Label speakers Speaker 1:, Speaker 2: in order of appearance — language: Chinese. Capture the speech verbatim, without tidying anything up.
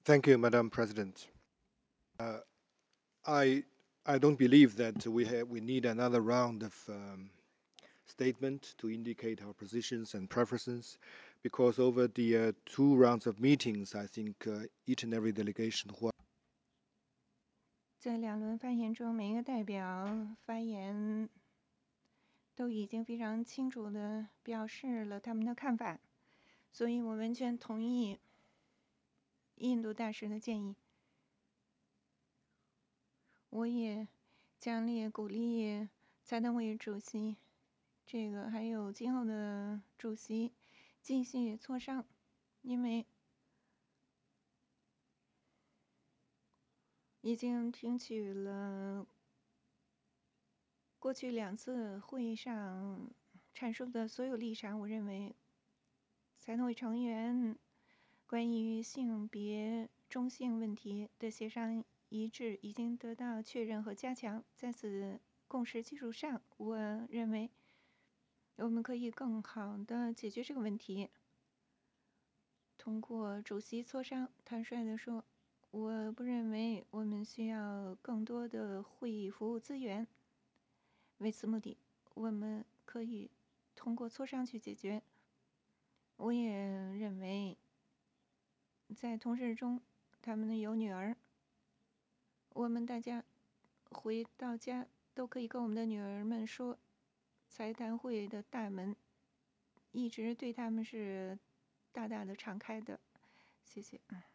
Speaker 1: Thank you, Madam President. Uh, I I don't believe that we have we need another round of um, statement to indicate our positions and preferences, because over the uh, two rounds of meetings, I think uh, each and every delegation who
Speaker 2: 在两轮发言中，每一个代表发言都已经非常清楚地表示了他们的看法，所以我完全同意印度大使的建议。我也强烈鼓励财党委主席，这个还有今后的主席继续磋商，因为已经听取了过去两次会议上阐述的所有立场。我认为财党委成员关于性别中性问题的协商一致已经得到确认和加强。在此共识基础上，我认为我们可以更好地解决这个问题。通过主席磋商，坦率地说，我不认为我们需要更多的会议服务资源。为此目的，我们可以通过磋商去解决。我也认为，在同事中，他们有女儿，我们大家回到家都可以跟我们的女儿们说，财谈会的大门一直对他们是大大的敞开的。谢谢。